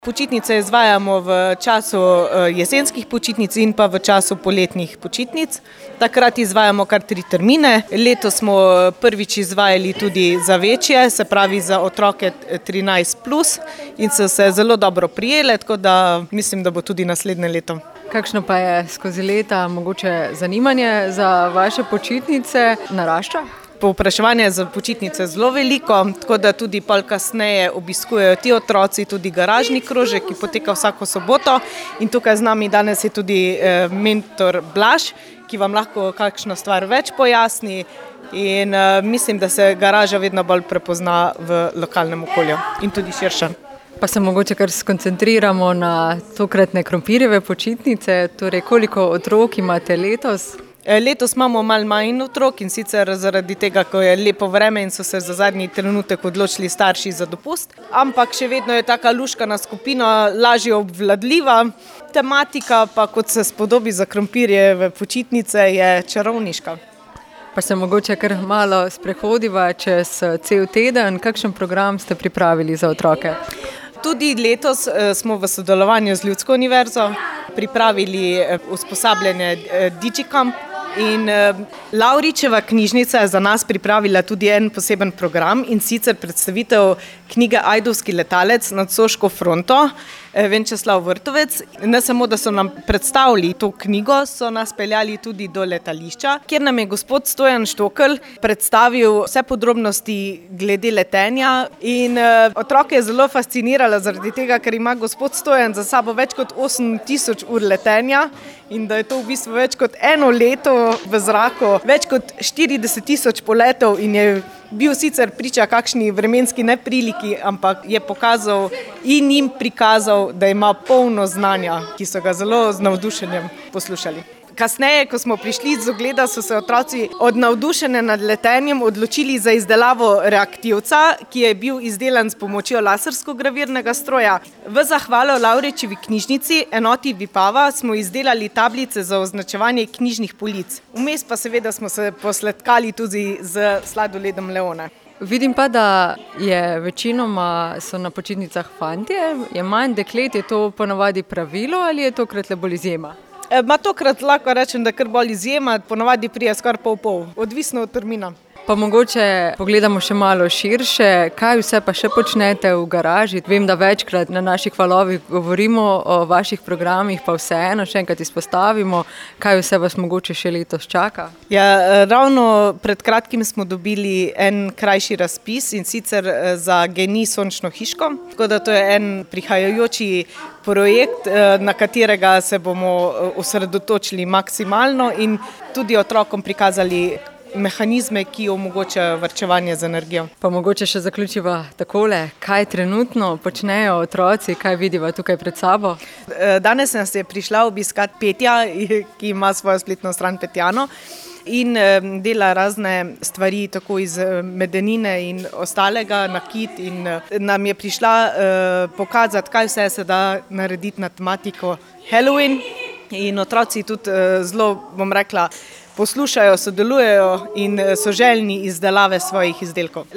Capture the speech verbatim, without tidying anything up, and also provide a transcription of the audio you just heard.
Počitnice izvajamo v času jesenskih počitnic in pa v času poletnih počitnic. Takrat izvajamo kar tri termine. Letos smo prvič izvajali tudi za večje, se pravi za otroke trinajst plus in so se zelo dobro prijele, tako da mislim, da bo tudi naslednje leto. Kakšno pa je skozi leta mogoče zanimanje za vaše počitnice narašča? Povpraševanje za počitnice je zelo veliko, tako da tudi pol kasneje obiskujejo ti otroci tudi garažni krožek, ki poteka vsako soboto. In tukaj z nami danes je tudi mentor Blaž, ki vam lahko kakšno stvar več pojasni. In mislim, da se garaža vedno bolj prepozna v lokalnem okolju in tudi širše. Pa se mogoče kar skoncentriramo na tokratne krompirjeve počitnice. Torej, koliko otrok imate letos? Letos imamo malo manj otrok in sicer zaradi tega, ko je lepo vreme in so se za zadnji trenutek odločili starši za dopust. Ampak še vedno je taka luškana skupina lažje obvladljiva. Tematika pa, kot se spodobi za krompirjeve počitnice, je čarovniška. Pa se mogoče kar malo sprehodiva čez cel teden. Kakšen program ste pripravili za otroke? Tudi letos smo v sodelovanju z Ljudsko univerzo pripravili usposabljanje DigiCamp in Lavričeva knjižnica je za nas pripravila tudi en poseben program in sicer predstavitev knjige Ajdovski letalec nad Soško fronto, Venčeslav Vrtovec. Ne samo, da so nam predstavili to knjigo, so nas peljali tudi do letališča, kjer nam je gospod Stojan Štokl predstavil vse podrobnosti glede letenja in otroke je zelo fasciniralo zaradi tega, ker ima gospod Stojan za sabo več kot osem tisoč ur letenja in da je to v bistvu več kot eno leto v zraku, več kot štirideset tisoč poletov in je bil sicer priča kakšni vremenski nepriliki, ampak je pokazal in jim prikazal, da ima polno znanja, ki so ga zelo z navdušenjem poslušali. Kasneje, ko smo prišli z ogleda, so se otroci od navdušenja nad letenjem odločili za izdelavo reaktivca, ki je bil izdelan s pomočjo lasersko-gravirnega stroja. V zahvalo Lavričevi knjižnici, enoti Vipava, smo izdelali tablice za označevanje knjižnih polic. Vmes pa seveda smo se posladkali tudi z sladoledom Leone. Vidim pa, da je večinoma so na počitnicah fantje, je manj deklet, je to ponavadi pravilo ali je tokrat le bolj izjema? Ma tokrat lahko rečem, da kar bolj izjema, ponavadi prije skoraj pol-pol, odvisno od termina. Pa mogoče pogledamo še malo širše, kaj vse pa še počnete v garaži. Vem, da večkrat na naših valovih govorimo o vaših programih, pa vseeno še enkrat izpostavimo, kaj vse vas mogoče še letos čaka. Ja, ravno pred kratkim smo dobili en krajši razpis in sicer za GEN-I sončno hiško, tako da to je en prihajajoči projekt, na katerega se bomo osredotočili maksimalno in tudi otrokom prikazali mehanizme, ki omogočajo varčevanje z energijo. Pa mogoče še zaključiva takole, kaj trenutno počnejo otroci, kaj vidiva tukaj pred sabo? Danes nas je prišla obiskat Petja, ki ima svojo spletno stran Petjano in dela razne stvari tako iz medenine in ostalega, nakit in nam je prišla pokazati, kaj vse se da narediti na tematiko Halloween in otroci tudi zelo, bom rekla, poslušajo, sodelujejo in so željni izdelave svojih izdelkov.